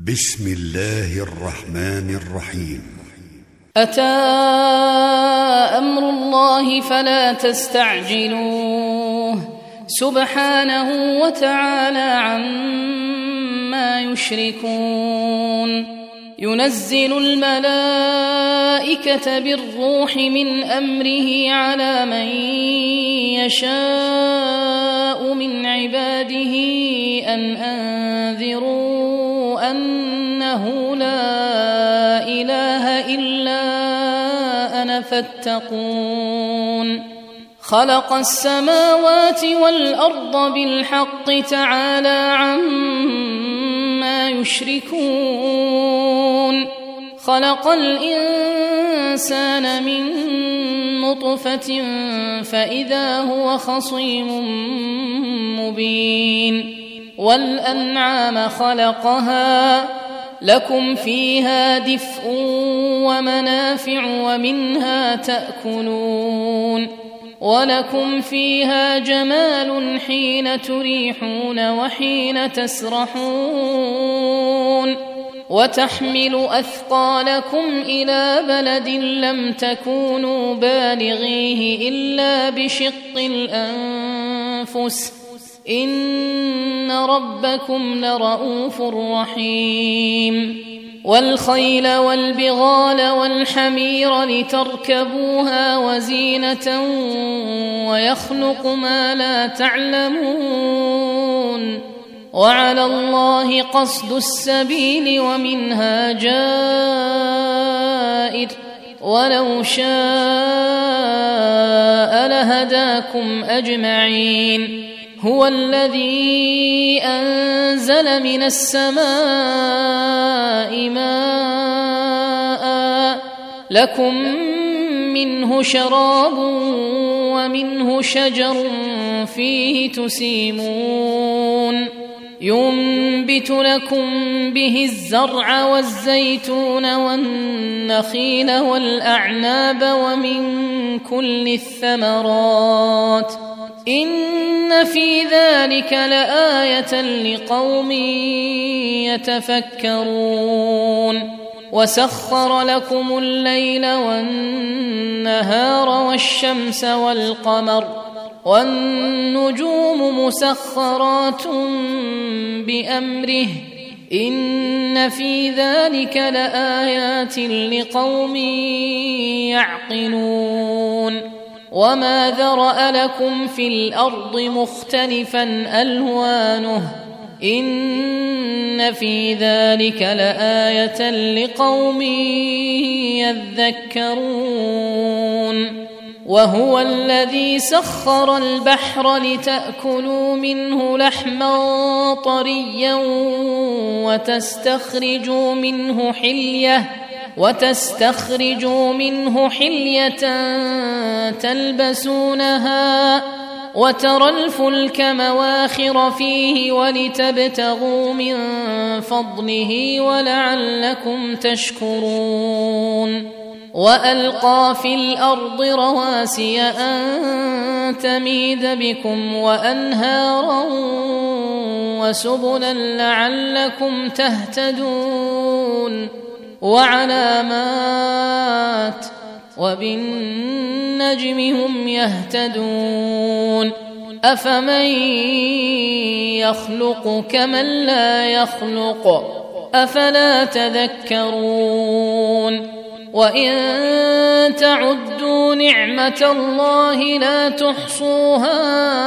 بسم الله الرحمن الرحيم. أتى أمر الله فلا تستعجلوه سبحانه وتعالى عما يشركون. ينزل الملائكة بالروح من أمره على من يشاء من عباده أن أنذروا أنه لا إله إلا أنا فاتقون. خلق السماوات والأرض بالحق تعالى عما يشركون. خلق الإنسان من نطفة فإذا هو خصيم مبين. والأنعام خلقها لكم فيها دفء ومنافع ومنها تأكلون. ولكم فيها جمال حين تريحون وحين تسرحون. وتحمل أثقالكم إلى بلد لم تكونوا بالغيه إلا بشق الأنفس إن ربكم لرؤوف رحيم. والخيل والبغال والحمير لتركبوها وزينة ويخلق ما لا تعلمون. وعلى الله قصد السبيل ومنها جائر ولو شاء لهداكم أجمعين. هو الذي أنزل من السماء ماء لكم منه شراب ومنه شجر فيه تسيمون. ينبت لكم به الزرع والزيتون والنخيل والأعناب ومن كل الثمرات إن في ذلك لآية لقوم يتفكرون. وسخر لكم الليل والنهار والشمس والقمر والنجوم مسخرات بأمره إن في ذلك لآيات لقوم يعقلون. وما ذرأ لكم في الأرض مختلفا ألوانه إن في ذلك لآية لقوم يذكرون. وهو الذي سخر البحر لتأكلوا منه لحما طريا وتستخرجوا منه حلية تلبسونها وترى الفلك مواخر فيه ولتبتغوا من فضله ولعلكم تشكرون. وألقى في الأرض رواسي أن تميد بكم وأنهارا وسبلا لعلكم تهتدون. وعلامات وبالنجم هم يهتدون. أفمن يخلق كمن لا يخلق أفلا تذكرون. وإن تعدوا نعمة الله لا تحصوها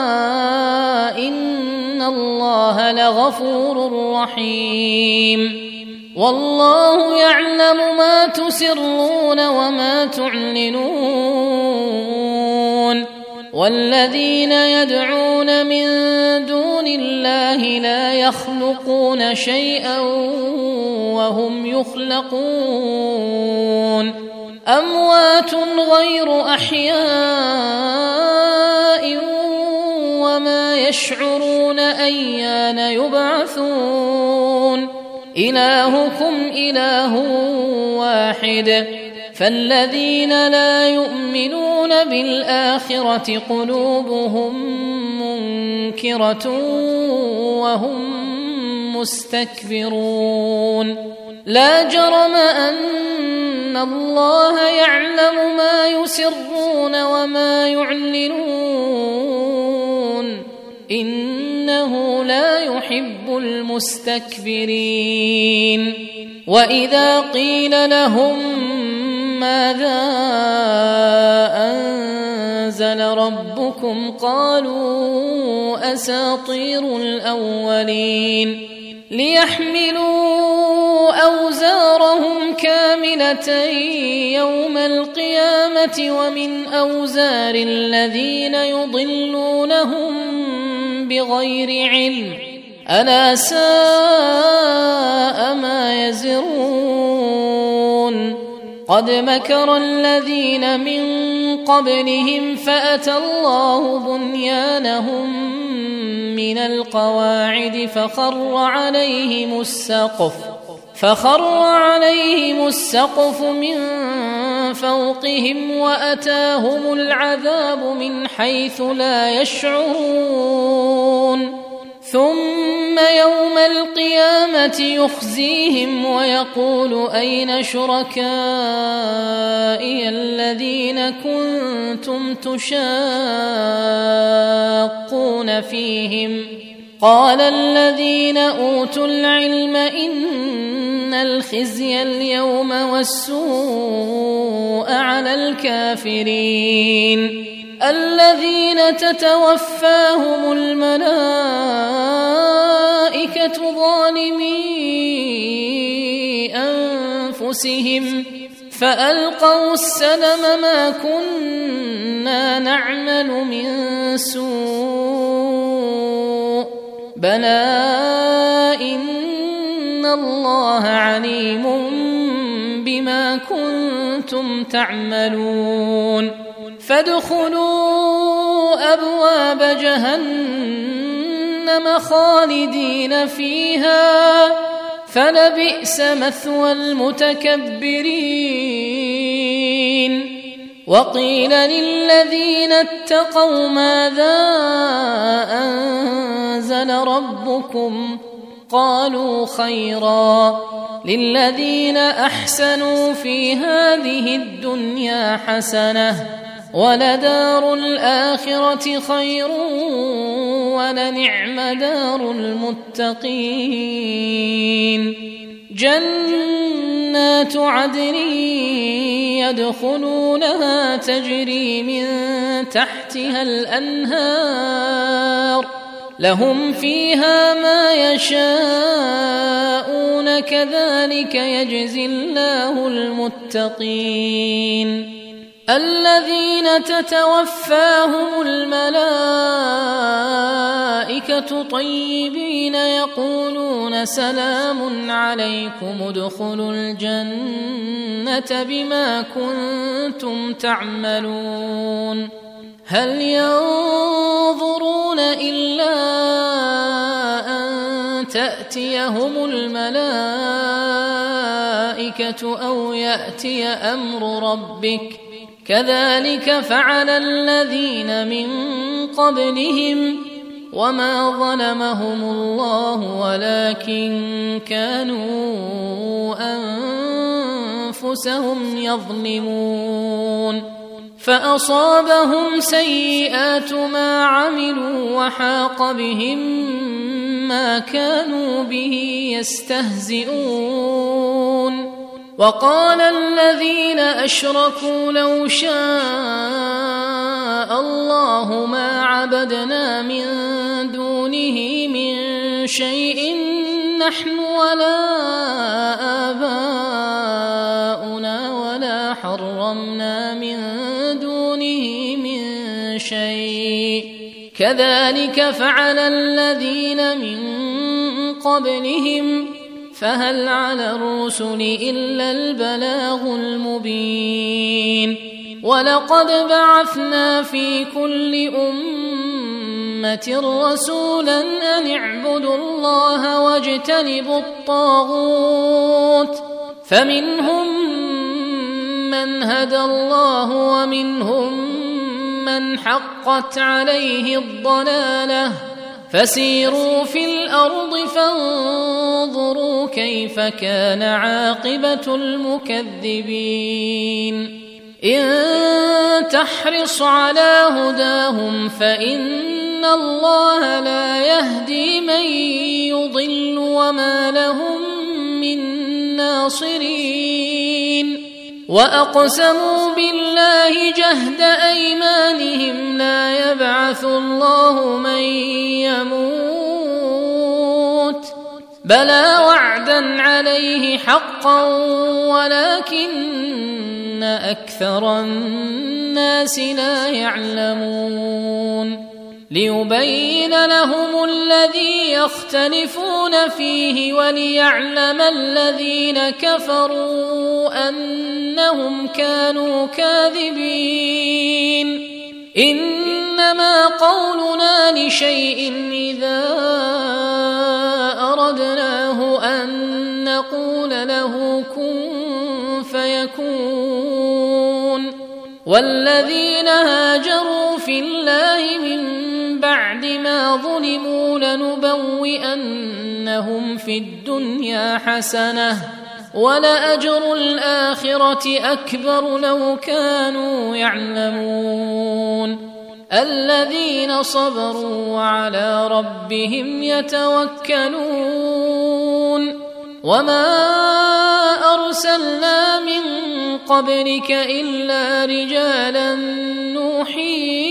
إن الله لغفور رحيم. والله يعلم ما تسرون وما تعلنون. والذين يدعون من دون الله لا يخلقون شيئا وهم يخلقون. أموات غير أحياء وما يشعرون أيان يبعثون. إلهكم إله واحد فالذين لا يؤمنون بالآخرة قلوبهم منكرة وهم مستكبرون لا جرم أن الله يعلم ما يسرون وما يعلنون إنه لا يحب المستكبرين وإذا قيل لهم ماذا أنزل ربكم قالوا أساطير الأولين ليحملوا أوزارهم كاملة يوم القيامة ومن أوزار الذين يضلونهم بغير علم ألا ساء ما يزرون قد مكر الذين من قبلهم فأتى الله بنيانهم من القواعد فخر عليهم السقف من فوقهم وأتاهم العذاب من حيث لا يشعرون ثم يوم القيامة يخزيهم ويقول أين شركائي الذين كنتم تشاقون فيهم قال الذين أوتوا العلم إن الخزي اليوم والسوء على الكافرين الذين تتوفاهم الملائكة ظالمي أنفسهم فألقوا السلم ما كنا نعمل من سوء بلى إن الله عليم بما كنتم تعملون فادخلوا أبواب جهنم خالدين فيها فلبئس مثوى المتكبرين وقيل للذين اتقوا ماذا أنزل ربكم قالوا خيرا للذين أحسنوا في هذه الدنيا حسنة ولدار الآخرة خير ولنعم دار المتقين جنات عدن يدخلونها تجري من تحتها الأنهار لهم فيها ما يشاءون كذلك يجزي الله المتقين الذين تتوفاهم الملائكة طيبين يقولون سلام عليكم ادخلوا الجنة بما كنتم تعملون هل ينظرون إلا أن تأتيهم الملائكة أو يأتي أمر ربك كذلك فعل الذين من قبلهم وما ظلمهم الله ولكن كانوا أنفسهم يظلمون فأصابهم سيئات ما عملوا وحاق بهم ما كانوا به يستهزئون وقال الذين أشركوا لو شاء الله ما عبدنا من دونه من شيء نحن ولا آباؤنا ولا حرمنا من دونه من شيء كذلك فعل الذين من قبلهم فهل على الرسل إلا البلاغ المبين ولقد بعثنا في كل أمة رسولا أن اعبدوا الله واجتنبوا الطاغوت فمنهم من هدى الله ومنهم من حقت عليه الضلالة فسيروا في الأرض فانظروا كيف كان عاقبة المكذبين إن تحرص على هداهم فإن الله لا يهدي من يضل وما لهم من ناصرين وأقسموا بالله جهد أيمانهم لا يبعث الله من يموت بلى وعدا عليه حقا ولكن أكثر الناس لا يعلمون ليبين لهم الذي يختلفون فيه وليعلم الذين كفروا أنهم كانوا كاذبين إنما قولنا لشيء إذا أردناه أن نقول له كن فيكون والذين هاجروا في الله من بعد ما ظلموا لنبوئنهم في الدنيا حسنة ولأجر الآخرة أكبر لو كانوا يعلمون الذين صبروا وعلى ربهم يتوكلون وما أرسلنا من قبلك إلا رجالا نوحي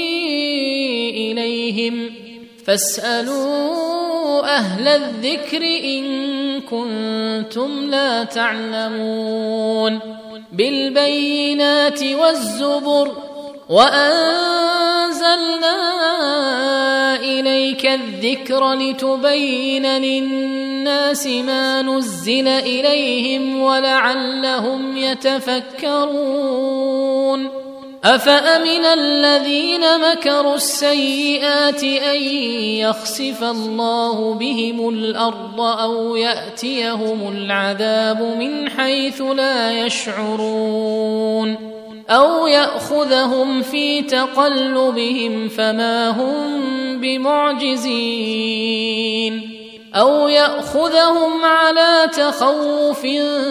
إليهم فاسألوا أهل الذكر إن كنتم لا تعلمون بالبينات والزبر وأنزلنا إليك الذكر لتبين للناس ما نزل إليهم ولعلهم يتفكرون أفأمن الذين مكروا السيئات أن يخسف الله بهم الأرض أو يأتيهم العذاب من حيث لا يشعرون أو يأخذهم في تقلبهم فما هم بمعجزين أو يأخذهم على تخوف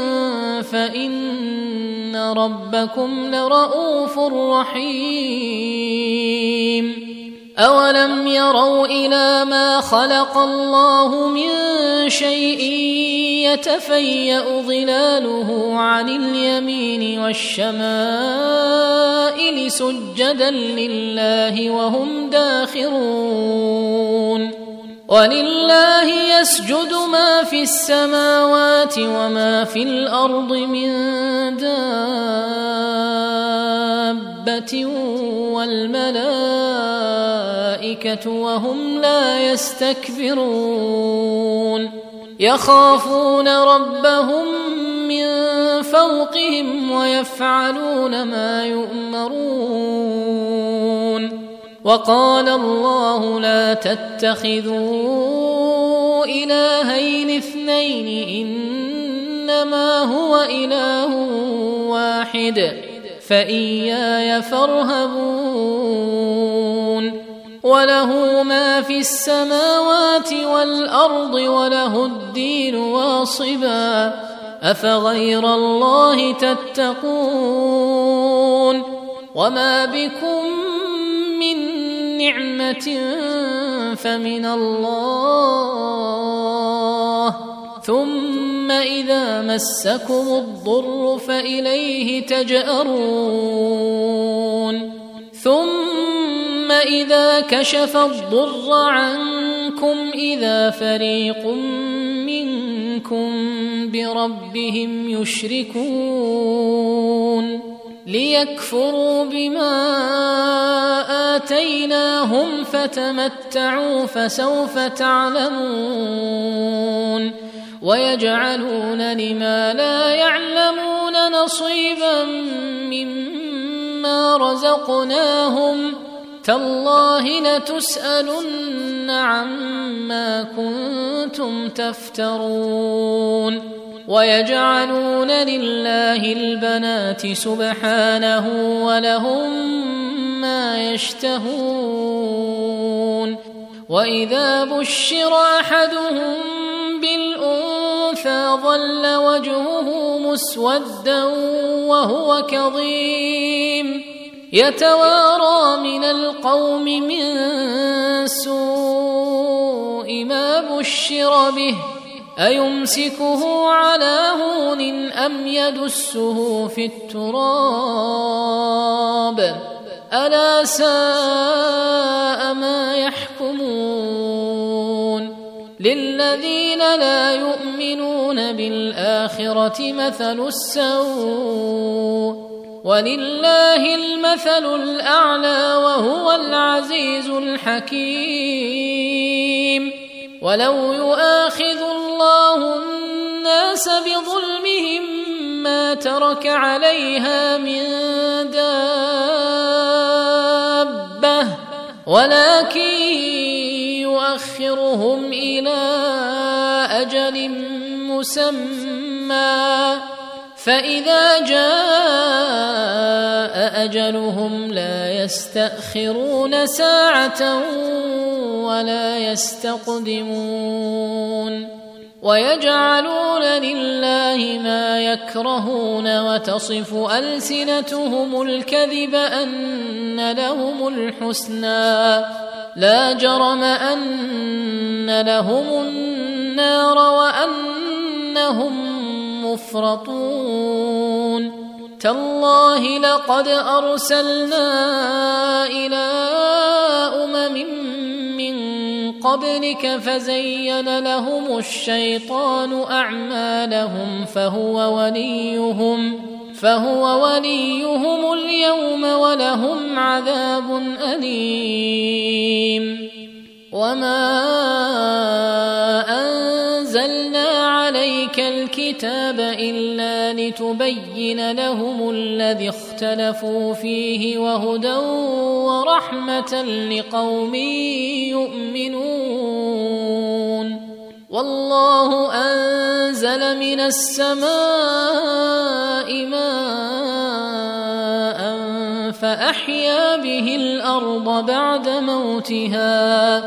فإن ربكم لرؤوف رحيم أولم يروا إلى ما خلق الله من شيء يتفيأ ظلاله عن اليمين والشمائل سجدا لله وهم داخرون ولله يسجد ما في السماوات وما في الأرض من دابة والملائكة وهم لا يستكبرون يخافون ربهم من فوقهم ويفعلون ما يؤمرون وقال الله لا تتخذوا إلهين اثنين إنما هو إله واحد فإياي فارهبون وله ما في السماوات والأرض وله الدين واصبا أفغير الله تتقون وما بكم من نعمة فمن الله ثم إذا مسكم الضر فإليه تجأرون ثم إذا كشف الضر عنكم إذا فريق منكم بربهم يشركون ليكفروا بما آتيناهم فتمتعوا فسوف تعلمون ويجعلون لما لا يعلمون نصيبا مما رزقناهم تالله لتسألن عما كنتم تفترون ويجعلون لله البنات سبحانه ولهم ما يشتهون وإذا بشر أحدهم بالأنثى ظل وجهه مسودا وهو كظيم يتوارى من القوم من سوء ما بشر به أيمسكه على هون أم يدسه في التراب ألا ساء ما يحكمون للذين لا يؤمنون بالآخرة مثل السوء ولله المثل الأعلى وهو العزيز الحكيم ولو يؤاخذ الله الناس بظلمهم ما ترك عليها من دابة ولكن يؤخرهم إلى أجل مسمى فإذا جاء أجلهم لا يستأخرون ساعة ولا يستقدمون ويجعلون لله ما يكرهون وتصف ألسنتهم الكذب أن لهم الحسنى لا جرم أن لهم النار وأنهم مفرطون تالله لقد أرسلنا إلى أمم من قبلك فزين لهم الشيطان أعمالهم فهو وليهم اليوم ولهم عذاب أليم وما أنزلنا عليك الكتاب إلا لتبين لهم الذي اختلفوا فيه وهدى ورحمة لقوم يؤمنون والله أنزل من السماء ماء فأحيا به الأرض بعد موتها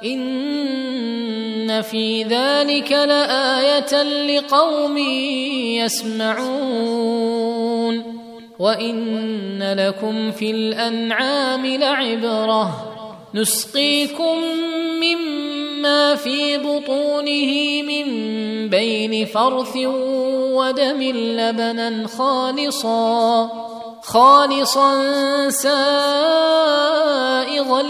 إن في ذلك لآية لقوم يسمعون وإن لكم في الأنعام لعبرة نسقيكم مما في بطونه من بين فرث ودم لبنا خالصا سائغا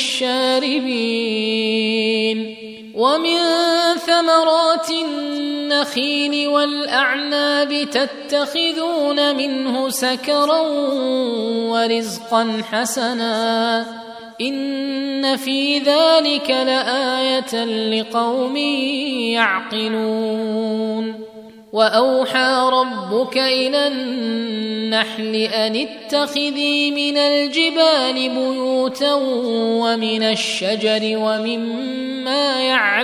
للشاربين ومن ثمرات النخيل والأعناب تتخذون منه سكرا ورزقا حسنا إن في ذلك لآية لقوم يعقلون وأوحى ربك إلى النحل أن اتخذي من الجبال بيوتا ومن الشجر ومما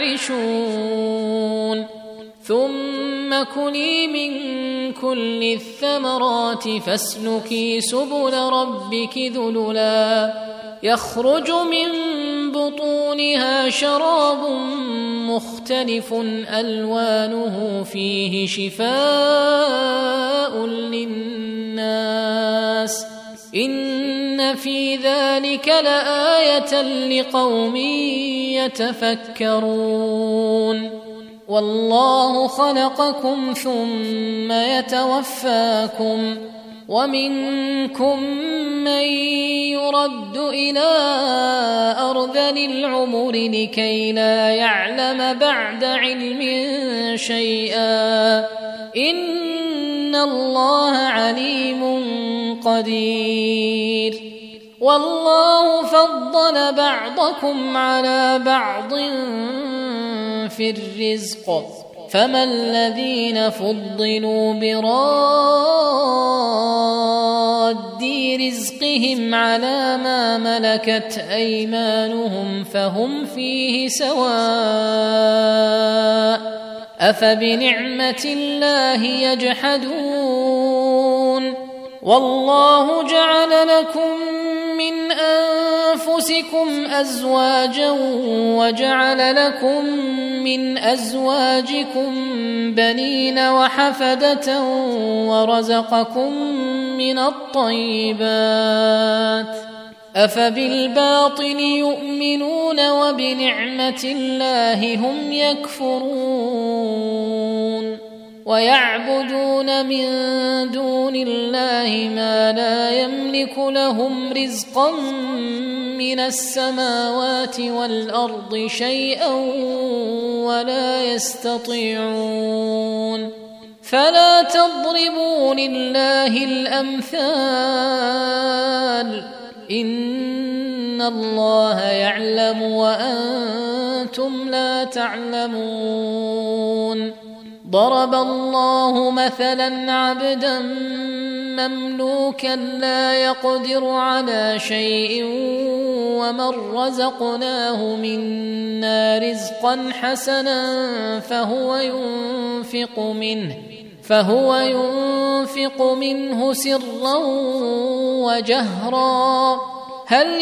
يعرشون ثم كلي من كل الثمرات فاسلكي سبل ربك ذللا يخرج من بطونها شراب مختلف ألوانه فيه شفاء للناس إن في ذلك لآية لقوم يتفكرون والله خلقكم ثم يتوفاكم ومنكم من يرد إلى أرذل العمر لكي لا يعلم بعد علم شيئا إن الله عليم قدير والله فضل بعضكم على بعض في الرزق فما الذين فضلوا براد رزقهم على ما ملكت أيمانهم فهم فيه سواء أفبنعمة الله يجحدون والله جعل لكم من أنفسكم أزواجا وجعل لكم من أزواجكم بنين وحفدة ورزقكم من الطيبات أفبالباطل يؤمنون وبنعمة الله هم يكفرون ويعبدون من دون الله ما لا يملك لهم رزقا من السماوات والأرض شيئا ولا يستطيعون فلا تضربوا لله الأمثال إن الله يعلم وأنتم لا تعلمون ضرب الله مثلا عبدا مملوكا لا يقدر على شيء ومن رزقناه منا رزقا حسنا فهو ينفق منه سرا وجهرا هل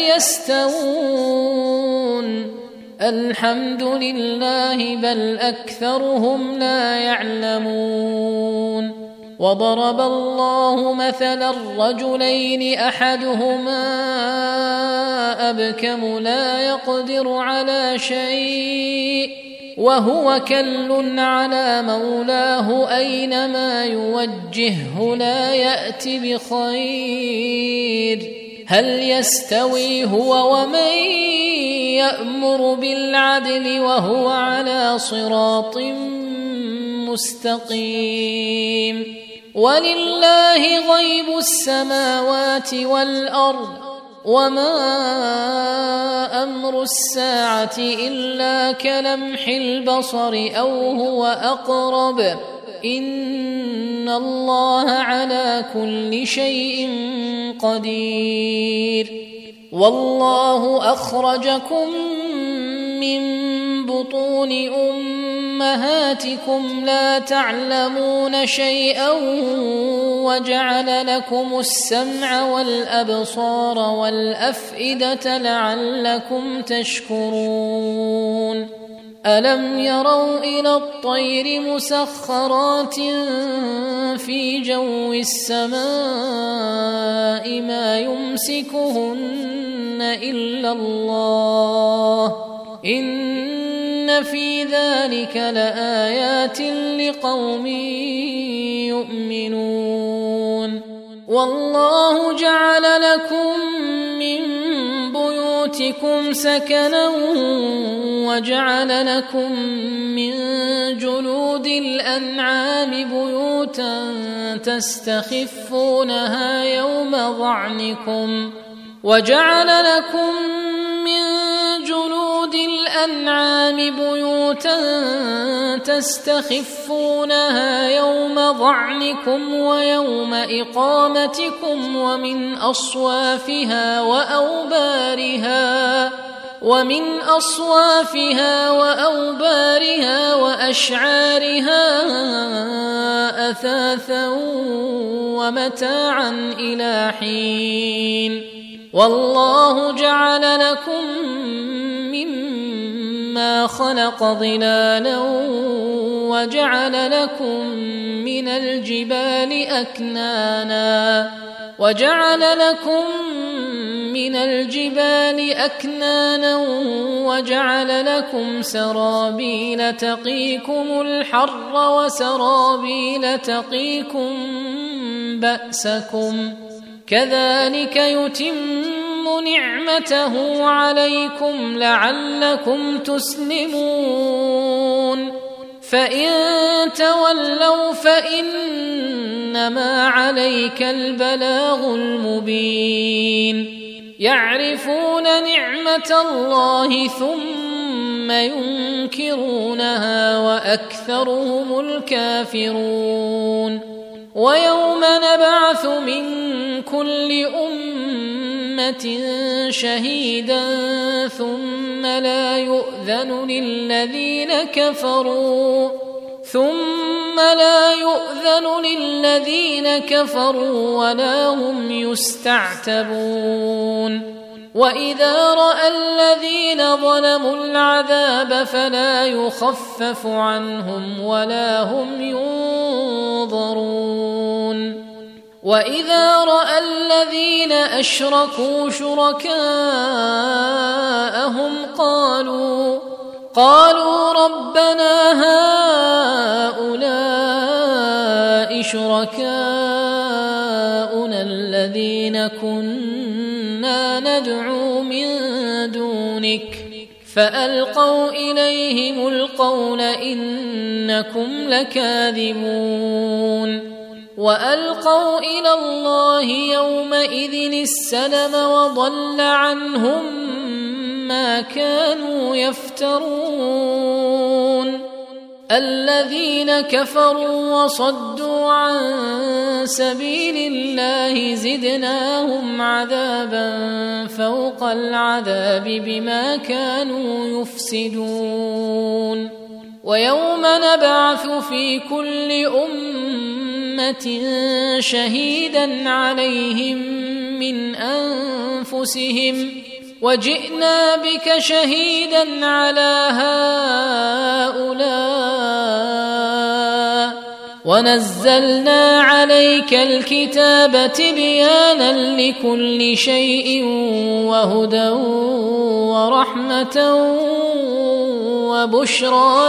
يستوون الحمد لله بل أكثرهم لا يعلمون وضرب الله مثلا الرجلين أحدهما أبكم لا يقدر على شيء وهو كل على مولاه أينما يوجهه لا يأت بخير هل يستوي هو ومن يأمر بالعدل وهو على صراط مستقيم ولله غيب السماوات والأرض وما أمر الساعة إلا كلمح البصر أو هو أقرب إن الله على كل شيء قدير والله أخرجكم من بطون أمهاتكم لا تعلمون شيئا وجعل لكم السمع والأبصار والأفئدة لعلكم تشكرون ألم يروا إلى الطير مسخرات في جو السماء ما يمسكهن إلا الله إن في ذلك لآيات لقوم يؤمنون والله جعل لكم من بيوتكم سكنا وجعل لكم من جلود الأنعام بيوتا تستخفونها يوم ظعنكم ويوم إقامتكم ومن أصوافها وأوبارها وأشعارها أثاثا ومتاعا إلى حين والله جعل لكم مما خلق ظلالا وجعل لكم من الجبال أكنانا وجعل لكم سرابيل تقيكم الحر وسرابيل تقيكم بأسكم كذلك يتم نعمته عليكم لعلكم تسلمون فإن تولوا فإنما عليك البلاغ المبين يعرفون نعمة الله ثم ينكرونها وأكثرهم الكافرون ويوم نبعث من كل أمة شهيدا ثم لا يؤذن للذين كفروا ولا هم يستعتبون وإذا رأى الذين ظلموا العذاب فلا يخفف عنهم ولا هم ينظرون وإذا رأى الذين أشركوا شركاءهم قالوا ربنا هؤلاء شركاؤنا الذين كنا ندعو من دونك فألقوا إليهم القول إنكم لكاذبون وألقوا إلى الله يومئذ السلم وضل عنهم ما كانوا يفترون الذين كفروا وصدوا عن سبيل الله زدناهم عذابا فوق العذاب بما كانوا يفسدون ويوم نبعث في كل أمة شهيدا عليهم من أنفسهم وجئنا بك شهيدا على هؤلاء ونزلنا عليك الكتاب تبيانا لكل شيء وهدى ورحمة وبشرى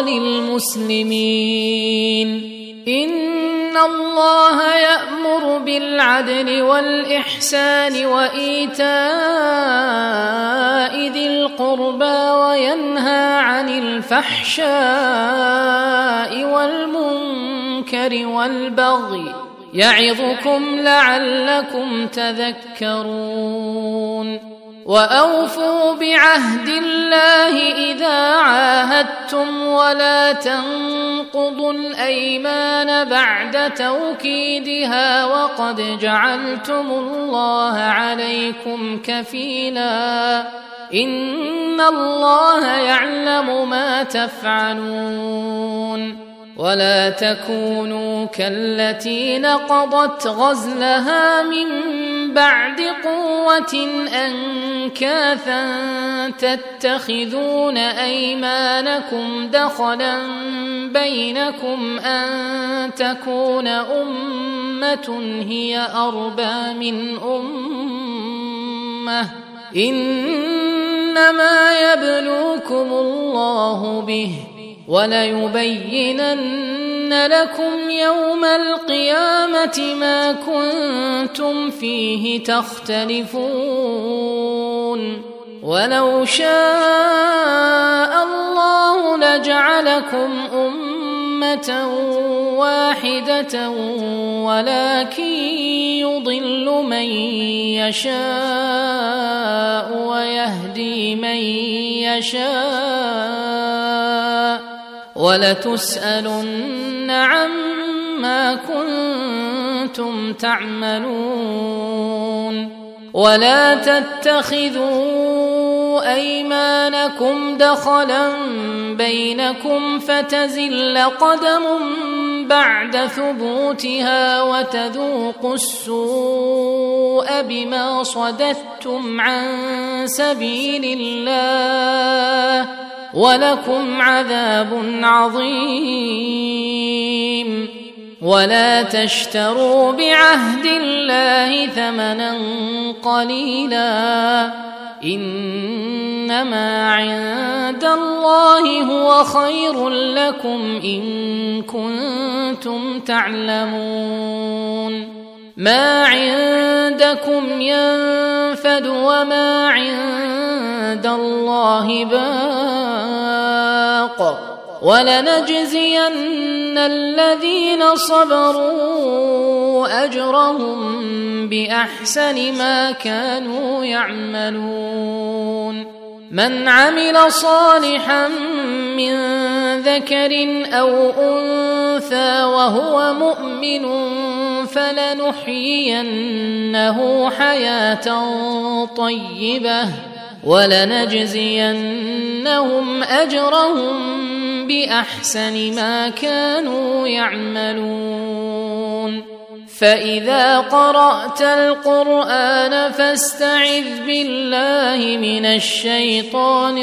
للمسلمين إن الله يأمر بالعدل والإحسان وإيتاء ذي القربى وينهى عن الفحشاء والمنكر والبغي يعظكم لعلكم تذكرون وأوفوا بعهد الله إذا عاهدتم ولا تنقضوا الأيمان بعد توكيدها وقد جعلتم الله عليكم كفيلا إن الله يعلم ما تفعلون ولا تكونوا كالتي نقضت غزلها من بعد قوة أنكاثا تتخذون أيمانكم دخلا بينكم أن تكون أمة هي أربى من أمة إنما يبلوكم الله به وليبينن لكم يوم القيامة ما كنتم فيه تختلفون ولو شاء الله لجعلكم أمة واحدة ولكن يضل من يشاء ويهدي من يشاء ولتسألن عما كنتم تعملون ولا تتخذوا أيمانكم دخلا بينكم فتزل قدم بعد ثبوتها وتذوقوا السوء بما صددتم عن سبيل الله ولكم عذاب عظيم ولا تشتروا بعهد الله ثمنا قليلا إنما عند الله هو خير لكم إن كنتم تعلمون ما عندكم ينفد وما عند الله باق ولنجزين الذين صبروا أجرهم بأحسن ما كانوا يعملون من عمل صالحا من ذكر أو أنثى وهو مؤمن فلنحيينه حياة طيبة ولنجزينهم أجرهم بأحسن ما كانوا يعملون فإذا قرأت القرآن فاستعذ بالله من الشيطان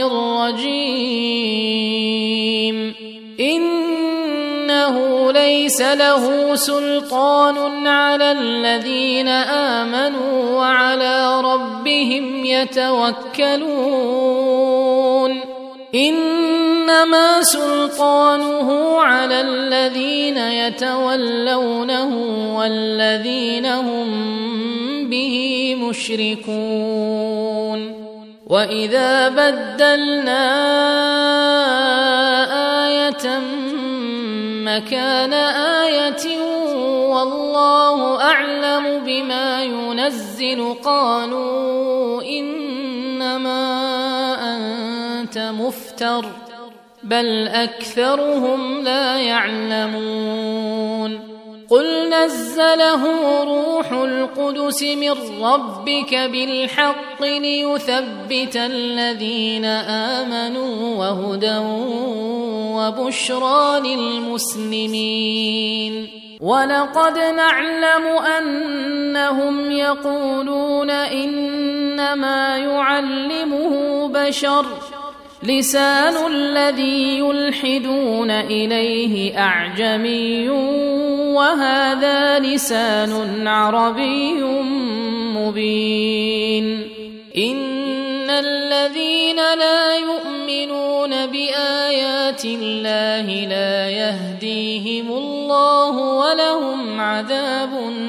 الرجيم إنه ليس له سلطان على الذين آمنوا وعلى ربهم يتوكلون إنما سلطانه على الذين يتولونه والذين هم به مشركون وإذا بدلنا آية مكان آية والله أعلم بما ينزل قالوا إنما أنت مفتر بل أكثرهم لا يعلمون قل نزله روح القدس من ربك بالحق ليثبت الذين آمنوا وهدى وبشرى للمسلمين ولقد نعلم أنهم يقولون إنما يعلمه بشر لسان الذي يلحدون إليه أعجمي وهذا لسان عربي مبين إن الذين لا يؤمنون بآيات الله لا يهديهم الله ولهم عذاب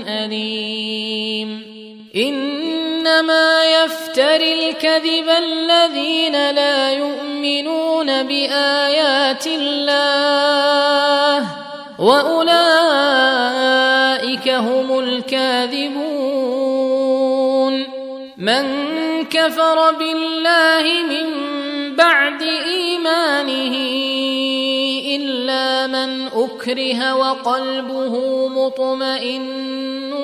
أليم إنما يفتري الكذب الذين لا يؤمنون بآيات الله وأولئك هم الكاذبون من كفر بالله من بعد إيمانه إلا من أكره وقلبه مطمئن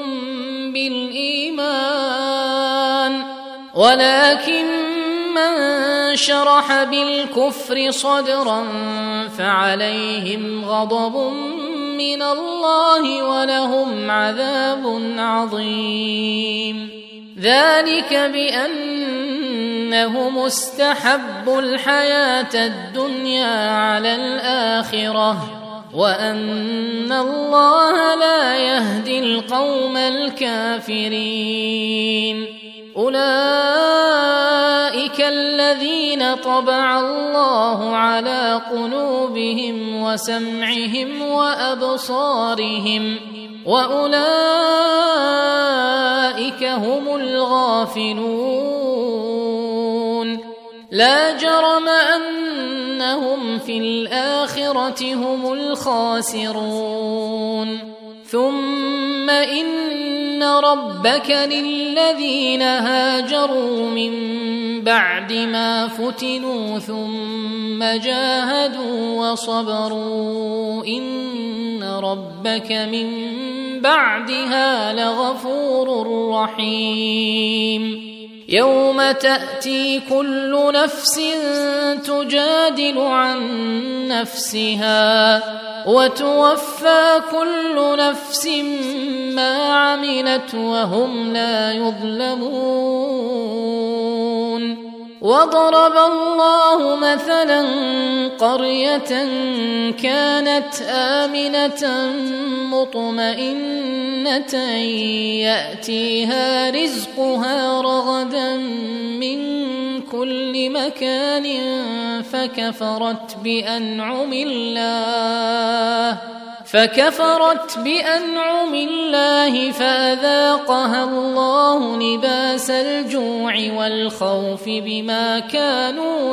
بالإيمان ولكن من شرح بالكفر صدرا فعليهم غضب من الله ولهم عذاب عظيم ذلك بأنهم استحبوا الحياة الدنيا على الآخرة وأن الله لا يهدي القوم الكافرين أولئك الذين طبع الله على قلوبهم وسمعهم وأبصارهم وأولئك هم الغافلون لا جرم أنهم في الآخرة هم الخاسرون ثم إن ربك للذين هاجروا من بعد ما فتنوا ثم جاهدوا وصبروا إن ربك من بعدها لغفور رحيم يوم تأتي كل نفس تجادل عن نفسها وتوفى كل نفس ما عملت وهم لا يظلمون وضرب الله مثلا قرية كانت آمنة مطمئنة يأتيها رزقها رغدا من كل مكان فكفرت بأنعم الله فأذاقها الله لباس الجوع والخوف بما كانوا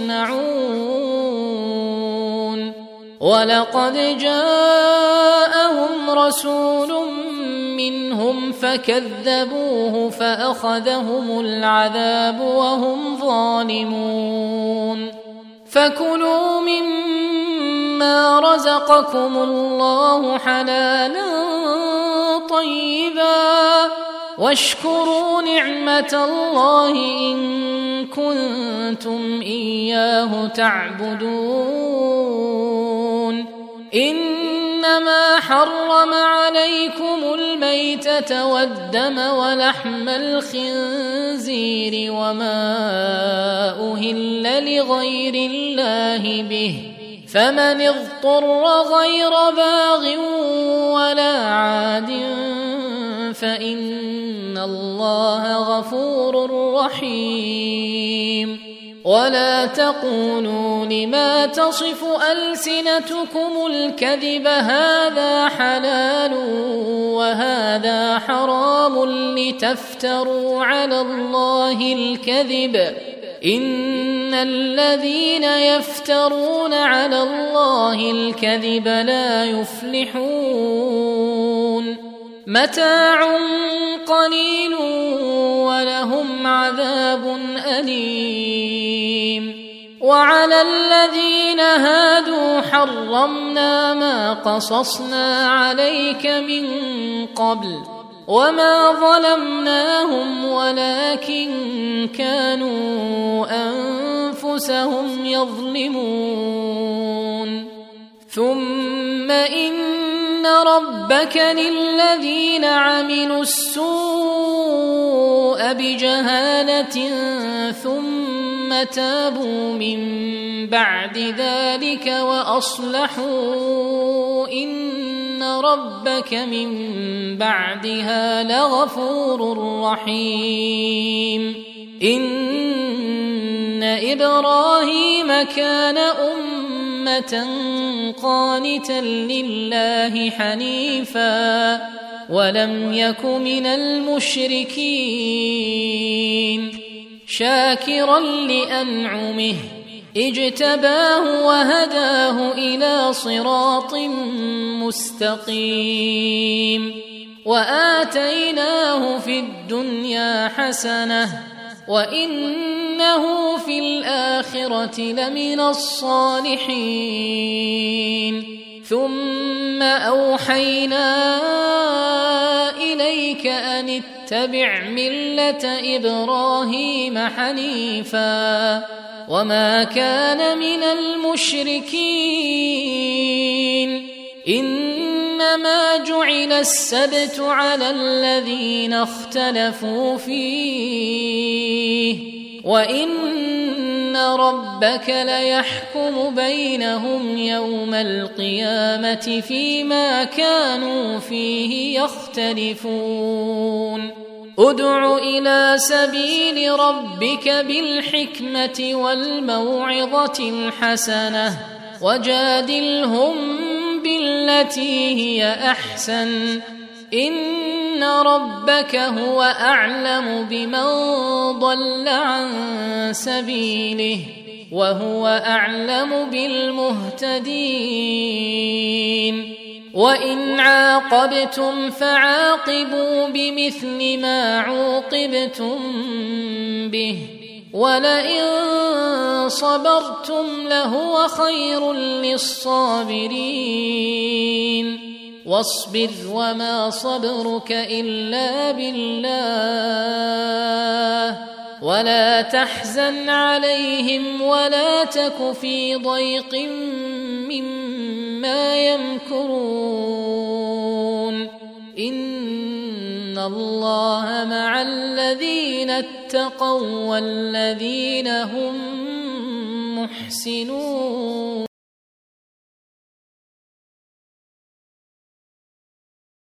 يصنعون ولقد جاءهم رسول منهم فكذبوه فأخذهم العذاب وهم ظالمون فكلوا مما رزقكم الله حلالا طيبا واشكروا نعمة الله إن كنتم إياه تعبدون إنما حرم عليكم الميتة الميتة والدم ولحم الخنزير وما أهل لغير الله به، فمن اضطر غير باغ ولا عاد فإن الله غفور رحيم. ولا تقولوا لما تصف ألسنتكم الكذب هذا حلال وهذا حرام لتفتروا على الله الكذب، إن الذين يفترون على الله الكذب لا يفلحون. متاع قليل ولهم عذاب أليم. وعلى الذين هادوا حرمنا ما قصصنا عليك من قبل وما ظلمناهم ولكن كانوا أنفسهم يظلمون. ثم إن ربك للذين عملوا السوء بجهالة ثم تابوا من بعد ذلك وأصلحوا إن ربك من بعدها لغفور رحيم. إن إبراهيم كان أمة قانتا لله حنيفا ولم يك من المشركين، شاكرا لأنعمه اجتباه وهداه إلى صراط مستقيم. وآتيناه في الدنيا حسنة وإنه في الآخرة لمن الصالحين. ثم أوحينا إليك أن اتبع ملة إبراهيم حنيفا وما كان من المشركين. إنما جعل السبت على الذين اختلفوا فيه وإن ربك ليحكم بينهم يوم القيامة فيما كانوا فيه يختلفون. ادع إلى سبيل ربك بالحكمة والموعظة الحسنة وجادلهم بالتي هي أحسن، إن ربك هو أعلم بمن ضل عن سبيله وهو أعلم بالمهتدين. وإن عاقبتم فعاقبوا بمثل ما عوقبتم به ولئن صبرتم لهو خير للصابرين. واصبر وما صبرك إلا بالله ولا تحزن عليهم ولا تك في ضيق مما يمكرون. إن الله مع الذين اتقوا والذين هم محسنون.